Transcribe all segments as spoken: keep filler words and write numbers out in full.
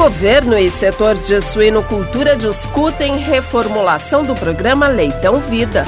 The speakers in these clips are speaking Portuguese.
Governo e setor de suinocultura discutem reformulação do programa Leitão Vida.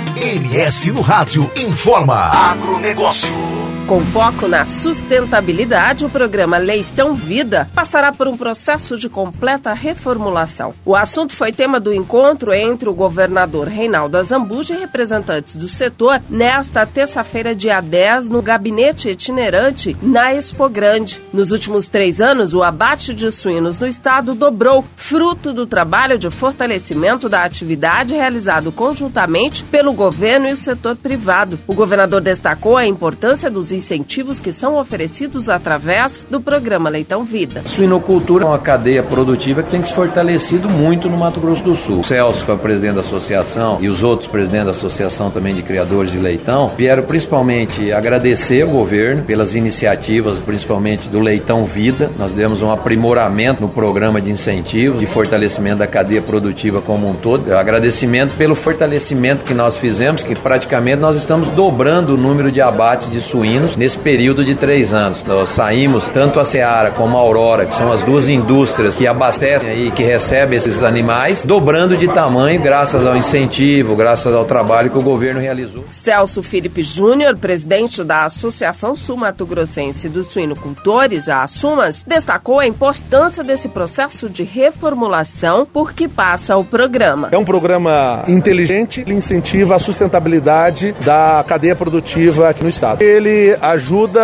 M S no Rádio informa. Agronegócio. Com foco na sustentabilidade, o programa Leitão Vida passará por um processo de completa reformulação. O assunto foi tema do encontro entre o governador Reinaldo Azambuja e representantes do setor nesta terça-feira, dia dez, no gabinete itinerante na Expo Grande. Nos últimos três anos, o abate de suínos no estado dobrou, fruto do trabalho de fortalecimento da atividade realizado conjuntamente pelo governo e o setor privado. O governador destacou a importância dos incentivos que são oferecidos através do programa Leitão Vida. A suinocultura é uma cadeia produtiva que tem que se fortalecido muito no Mato Grosso do Sul. O Celso, que é o presidente da associação, e os outros presidentes da associação também de criadores de leitão, vieram principalmente agradecer ao governo pelas iniciativas, principalmente do Leitão Vida. Nós demos um aprimoramento no programa de incentivo, de fortalecimento da cadeia produtiva como um todo. Agradecimento pelo fortalecimento que nós fizemos, que praticamente nós estamos dobrando o número de abates de suínos nesse período de três anos. Nós saímos, tanto a Seara como a Aurora, que são as duas indústrias que abastecem e que recebem esses animais, dobrando de tamanho graças ao incentivo, graças ao trabalho que o governo realizou. Celso Felipe Júnior, presidente da Associação Sul-Mato Grossense dos Suinocultores, a ASUMAS, destacou a importância desse processo de reformulação por que passa o programa. É um programa inteligente, ele incentiva a sustentabilidade da cadeia produtiva aqui no estado. Ele ajuda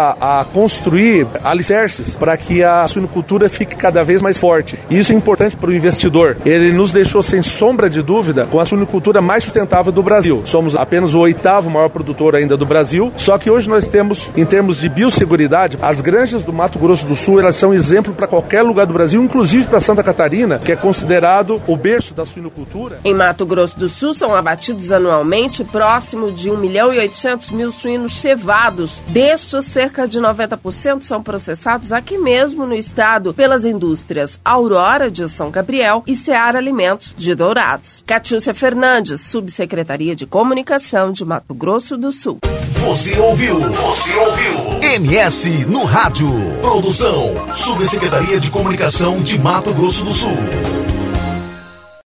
a construir alicerces para que a suinocultura fique cada vez mais forte. E isso é importante para o investidor. Ele nos deixou, sem sombra de dúvida, com a suinocultura mais sustentável do Brasil. Somos apenas o oitavo maior produtor ainda do Brasil, só que hoje nós temos, em termos de biosseguridade, as granjas do Mato Grosso do Sul, elas são exemplo para qualquer lugar do Brasil, inclusive para Santa Catarina, que é considerado o berço da suinocultura. Em Mato Grosso do Sul são abatidos anualmente próximo de um milhão e oitocentos mil suínos cevados. Destes, cerca de noventa por cento são processados aqui mesmo no estado pelas indústrias Aurora de São Gabriel e Seara Alimentos de Dourados. Catiúcia Fernandes, Subsecretaria de Comunicação de Mato Grosso do Sul. Você ouviu? Você ouviu? M S no Rádio. Produção, Subsecretaria de Comunicação de Mato Grosso do Sul.